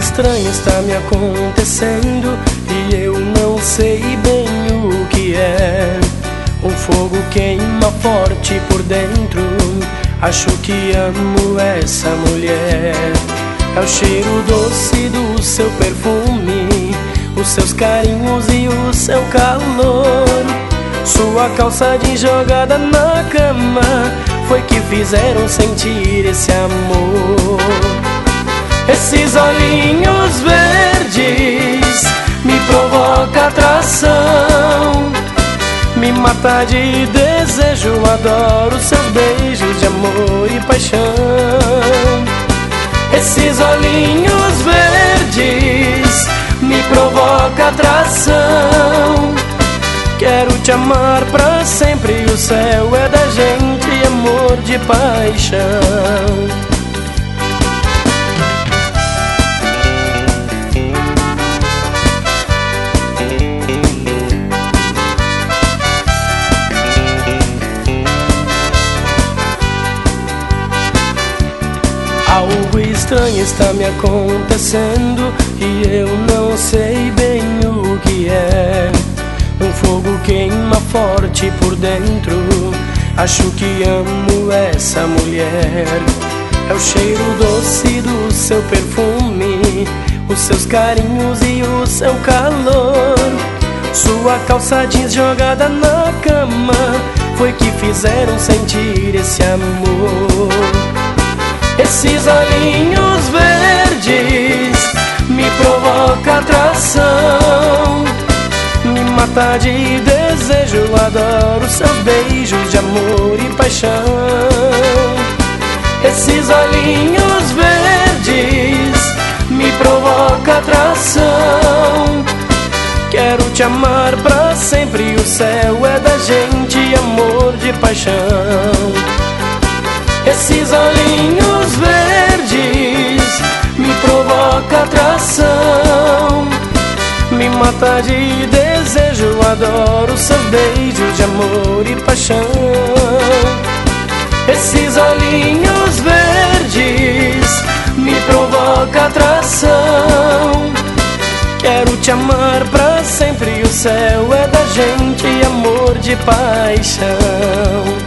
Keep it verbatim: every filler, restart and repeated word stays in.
estranho está me acontecendo e eu não sei bem o que é. Um fogo queima forte por dentro, acho que amo essa mulher. É o cheiro doce do seu perfume, os seus carinhos e o seu calor. Sua calça jeans jogada na cama foi que fizeram sentir esse amor. Esses olhinhos verdes me provoca atração, me mata de desejo, adoro seus beijos de amor e paixão. Esses olhinhos verdes me provoca atração, quero te amar pra sempre, o céu é da gente, amor de paixão. Algo estranho está me acontecendo e eu não sei bem o que é. Um fogo queima forte por dentro, acho que amo essa mulher. É o cheiro doce do seu perfume, os seus carinhos e o seu calor. Sua calça jeans jogada na cama foi que fizeram sentir esse amor. Esses olhinhos verdes me provoca atração, me mata de desejo, adoro seus beijos de amor e paixão. Esses olhinhos verdes me provoca atração, quero te amar pra sempre, o céu é da gente, amor de paixão. Esses olhinhos verdes me provoca atração, me mata de desejo, adoro seus beijos de amor e paixão. Esses olhinhos verdes me provoca atração, quero te amar pra sempre, o céu é da gente, amor de paixão.